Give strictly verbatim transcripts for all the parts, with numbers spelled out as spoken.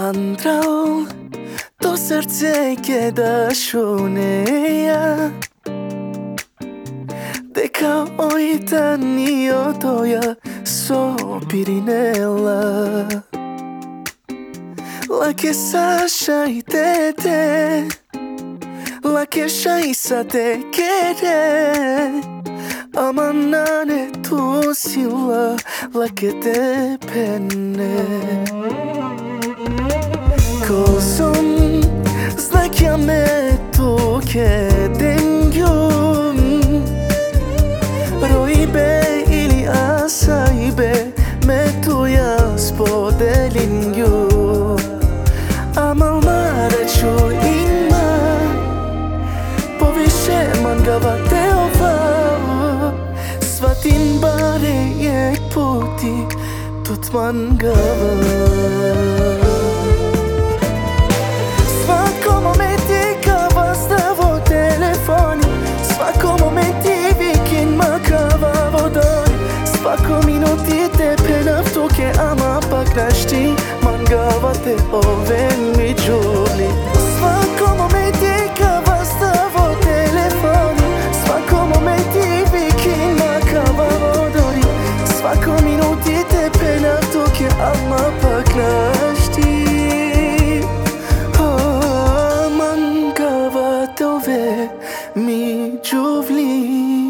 Andral to srce ke dashuneja Deka ojta një otoja so pirinella La che sa shaitete La che shaisa te kere Amanane tu silla La che te penne Kozum znakja me tu ke dengjum Rojbe ili asajbe me tu jas po delingju Amal mare ću ima Po više mangava te ova Svatin bare jek puti Tut mangava Svako momenti kava stavo telefoni Svako momenti vikin ma kava vodoni Svako minuti te penaftuke ama pak našti Mangava te ove mi džuli Svako momenti kava stavo telefoni Svako momenti vikin ma kava vodoni Svako minuti te penaftuke ama pak našti Tove mi džuvli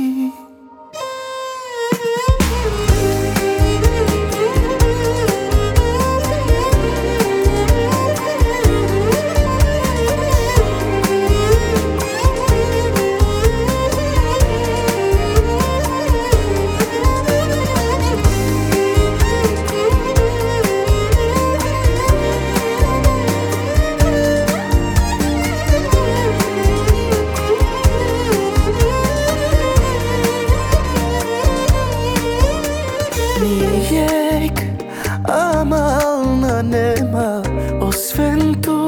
Nijek amalna nema osventu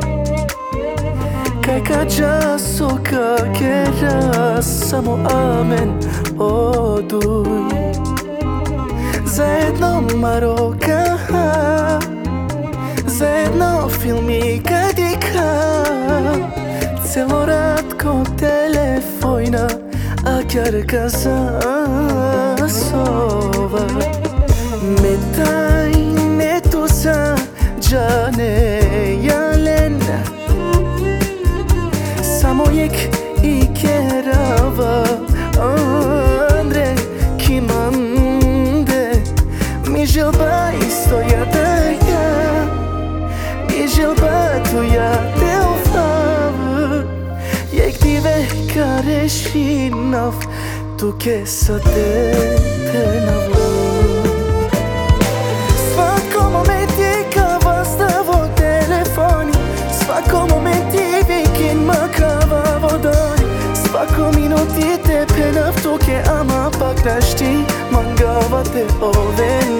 Kaj kađa soka kera samo amen oduj Zajedno Maroka Zajedno filmi kadika Celo ratko telefojna A kjarka zasova Metaj netu sa džane jalen Samo jek i kerava Andre kimande Mi želba istoja da ja Mi želba tuja te ofav Jek dive karešinav Tu ke sa te penavo Svako momenti kava stavo telefoni Svako momenti vikin ma kava vodoni Svako minuti te penaftuke ama pak našti Mangava te ove